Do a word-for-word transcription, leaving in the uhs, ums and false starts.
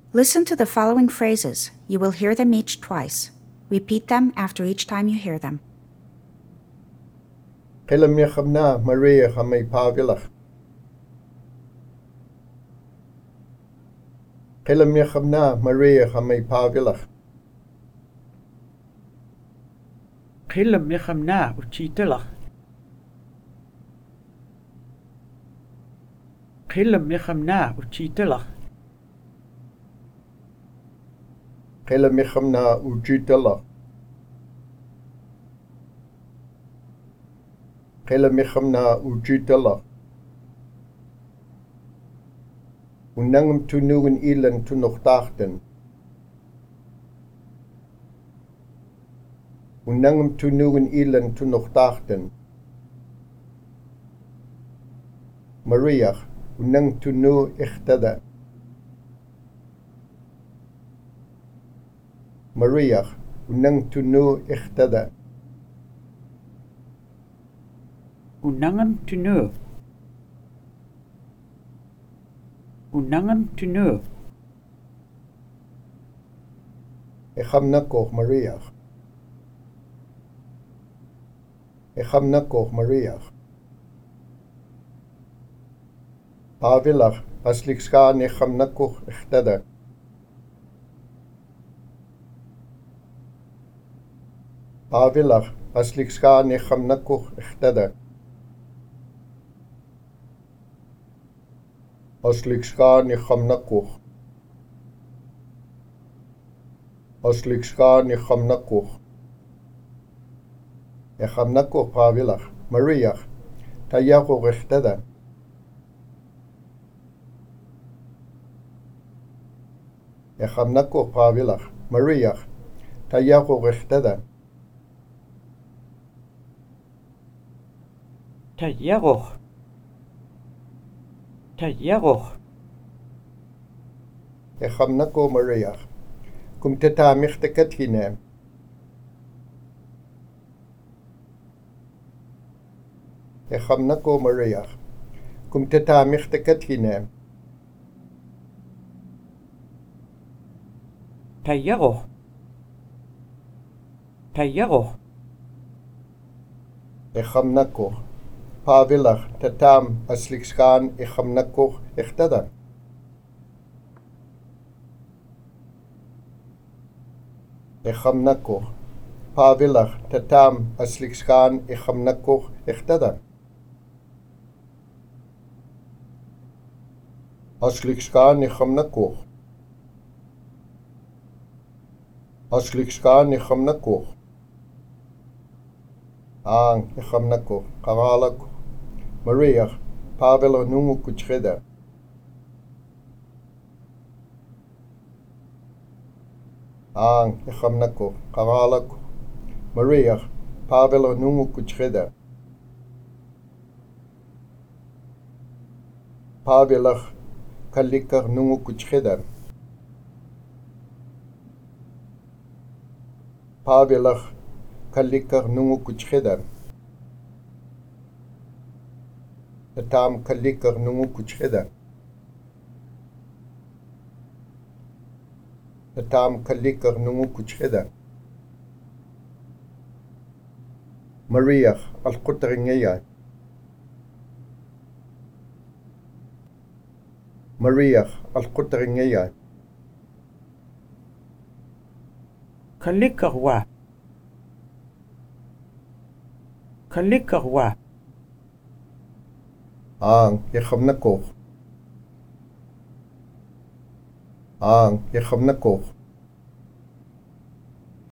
Listen to the following phrases. You will hear them each twice. Repeat them after each time you hear them. Qilamniqamna Maria Hamay Pavilach. Qilamniqamna Maria Hamay Pavilach. Qilam yachamna uchitilach. Qilam yachamna uchitilach. Qilamniqamna Ujitala. Qilamniqamna Ujitala. Unangam tunugan ilan tunuqtaaqtan. Unangam tunugan ilan tunuqtaaqtan. Maria, unang tunu ikhtada. Maria, unang tunu ikhtada. Unangam tunu. Unangam tunu. Echamnakoch Maria. Echamnakoch Maria. Pavilach, aslikska echamnakoch ikhtada. Pavilach, aslikska echamnakoch ikhtada. Aslikska echamnakoch. Aslikska echamnakoch. Echamnakoch Pavilach, Maria, tayakoch ikhtada. Echamnakoch Pavilach, Maria, tayakoch ikhtada. Tayaroch. Tayaroch. Echamnakoch Maria, kum teta michtekatine. Echamnakoch Maria, kum teta michtekatine. Tayaroch. Tayaroch. Echamnakoch. Pavilach, tatam, aslikskan, echamnakoch, ikhtada. Echamnakoch. Pavilach, tatam, aslikskan, echamnakoch, ikhtada. Aslikskan, echamnakoch. Aslikskan, echamnakoch. Ang, echamnakoch, kagalak. Maria, Pavel nungu kucheda. Ang, echamnakoch, kagalak. Maria, Pavel nungu kucheda. Pavelach, kalikar nungu kucheda. Pavelach, kalikar nungu kucheda. Tatam kalikar nungu kucheda. Tatam kalikar nungu kucheda. Maria, al-Qutringaya. Maria, al-Qutringaya. Kalikarwa. Kalikarwa. Ang, echamnakoch. Ang, echamnakoch.